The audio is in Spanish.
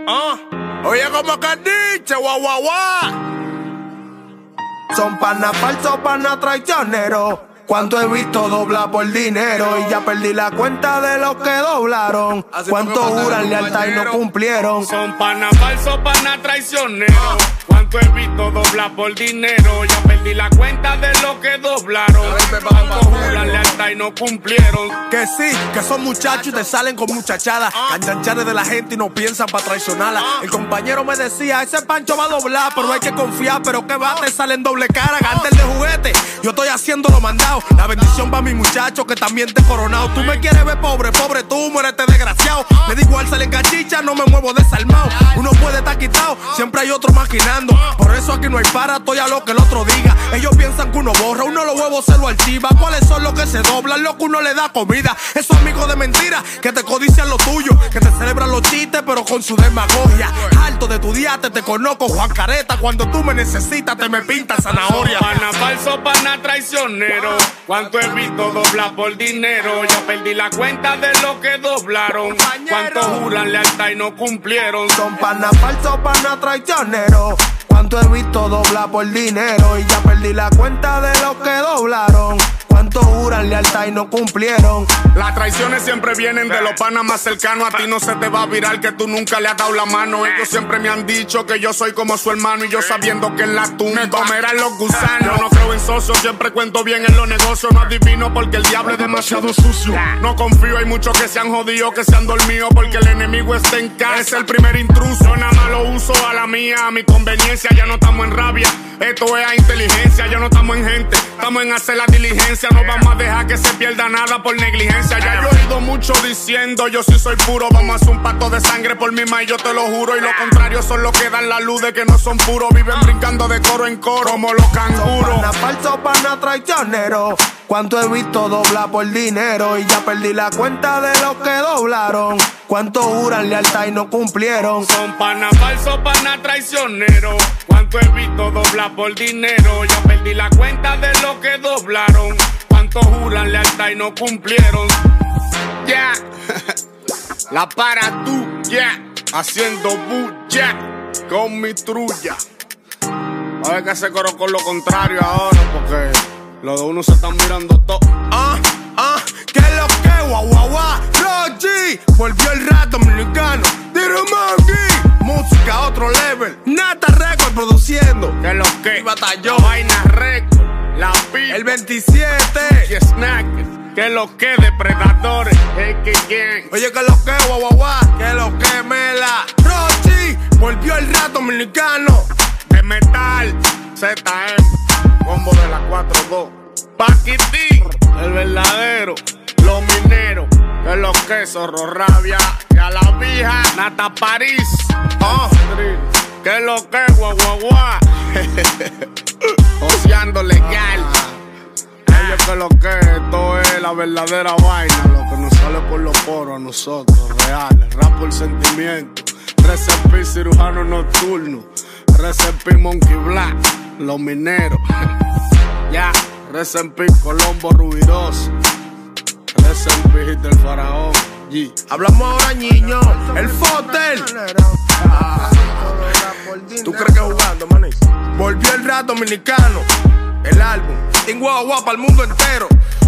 Oye, como que dice, guau, guau, guau. Son panas falsos, panas traicioneros. Cuánto he visto doblar por dinero y ya perdí la cuenta de los que doblaron. Cuánto juran lealtad y no cumplieron. Son panas falsos, panas traicioneros. Cuánto he visto doblar por dinero, ya perdí la cuenta de los que doblaron. Cuánto juran lealtad y no cumplieron. Que sí, que son muchachos y te salen con muchachadas. Canchancharles de la gente y no piensan pa' traicionarla. El compañero me decía, ese Pancho va a doblar, pero hay que confiar. Pero que va, te salen doble cara, gántel de juguete. Yo estoy haciendo lo mandado. La bendición va a mi muchacho que también te he coronado. Tú me quieres ver pobre, pobre tú, muérete desgraciado. Me da igual, sale cachicha, no me muevo desarmado. Uno puede estar quitado, siempre hay otro maquinando. Por eso aquí no hay para, estoy a lo que el otro diga. Ellos piensan que uno borra, uno los huevos se lo archiva. ¿Cuáles son los que se doblan? Lo que uno le da comida. Esos amigos de mentira que te codician lo tuyo, que te celebran los chistes pero con su demagogia. Harto de tu diate, te conozco Juan Careta. Cuando tú me necesitas te me pintas zanahoria. Pana falso, pana traicionero. Cuánto he visto doblar por dinero, ya perdí la cuenta de lo que doblaron. Cuánto juran lealtad y no cumplieron. Son panas falsos, panas traicioneros. Cuánto he visto doblar por dinero y ya perdí la cuenta de los que doblaron. Cuánto juran lealtad y no cumplieron. Las traiciones siempre vienen de los panas más cercanos. A ti no se te va a virar que tú nunca le has dado la mano. Ellos siempre me han dicho que yo soy como su hermano. Y yo sabiendo que en la tumba me comerán los gusanos. Yo no creo en socios, siempre cuento bien en los negocios. No adivino porque el diablo es demasiado sucio. No confío, hay muchos que se han jodido, que se han dormido porque el enemigo está en casa. Es el primer intruso, yo nada más lo uso a la mía, a mi conveniencia. Ya no estamos en rabia, esto es a inteligencia. Ya no estamos en gente, estamos en hacer la diligencia. No vamos a dejar que se pierda nada por negligencia. Ya yo he oído mucho diciendo, yo sí soy puro. Vamos a hacer un pacto de sangre por mi ma y yo te lo juro. Y lo contrario son los que dan la luz de que no son puros. Viven brincando de coro en coro como los canguros. Panas falsos, panas traicioneros. Cuánto he visto doblar por dinero y ya perdí la cuenta de los que doblaron. Cuánto juran lealtad y no cumplieron. Son panas falsos, panas traicioneros. Cuánto he visto doblar por dinero, ya perdí la cuenta de los que doblaron. Cuánto juran lealtad y no cumplieron. Ya, la para tú, ya, haciendo bulla con mi trulla. A ver que se coro con lo contrario ahora, porque los de uno se están mirando todo. ¿Qué es lo que? Guau, guau, guau. Rochi, volvió el rap dominicano. Dirumangi, música a otro level. Nata Record produciendo. ¿Qué es lo que? Y batalló. Vaina Record, la pipa. El 27. Y Snack. ¿Qué es lo que? Depredadores. Oye, ¿qué es lo que? Guau, guau, guau. ¿Qué es lo que? Mela. Rochi, volvió el rap dominicano. De metal, ZM, combo de la 4-2. Paquití, el verdadero, los mineros, que los quesos, Rabia, y a la vieja, Nata París, que lo que, guau, guau, guau, oceando legal. Ellos que lo que, esto es la verdadera vaina, lo que nos sale por los poros a nosotros, reales, rap por sentimiento, Recipe cirujano nocturno, Recipe Monkey Black, los mineros, ya. Recipe Colombo Rubiroso, Recipe Hit del Faraón. G. Hablamos ahora, niño. El Fotel. ¿Tú crees que jugando, maní? Volvió el rap dominicano. El álbum. En guau guau para el mundo entero.